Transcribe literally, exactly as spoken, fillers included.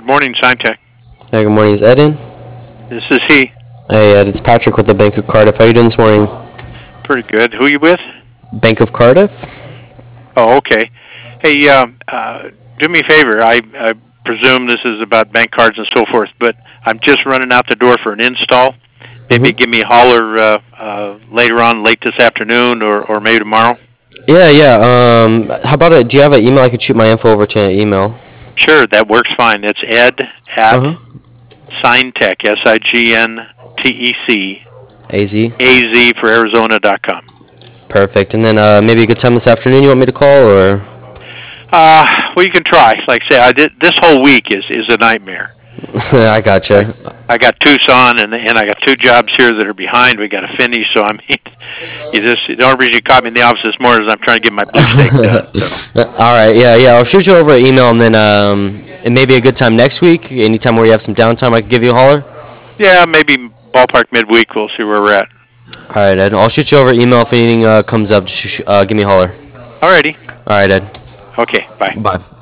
morning, Signtech. Hey, good morning. Is Ed in? This is he. Hey, Ed. It's Patrick with the Bank of Cardiff. How you doing this morning? Pretty good. Who you with? Bank of Cardiff? Oh, okay. Hey, um, uh, do me a favor. I, I presume this is about bank cards and so forth, but I'm just running out the door for an install. Maybe Mm-hmm. give me a holler uh, uh, later on, late this afternoon, or, or maybe tomorrow. Yeah, yeah. Um, how about it? Do you have an email? I could shoot my info over to an email. Sure, that works fine. It's ed at Uh-huh. Signtech, S I G N T E C, A Z. A Z for Arizona dot com. Perfect. And then uh, maybe a good time this afternoon you want me to call, or? Uh, well, you can try. Like I say, I did, this whole week is, is a nightmare. I gotcha. I got Tucson, and and I got two jobs here that are behind. We got to finish, so I mean, you just the only reason you caught me in the office this morning is I'm trying to get my blue steak done. So. All right. Yeah, yeah. I'll shoot you over an email, and then um, and maybe a good time next week. Anytime where you have some downtime, I can give you a holler. Yeah, maybe ballpark midweek. We'll see where we're at. All right, Ed. I'll shoot you over an email if anything uh, comes up. Just sh- uh, give me a holler. Alrighty. All right, Ed. Okay. Bye. Bye.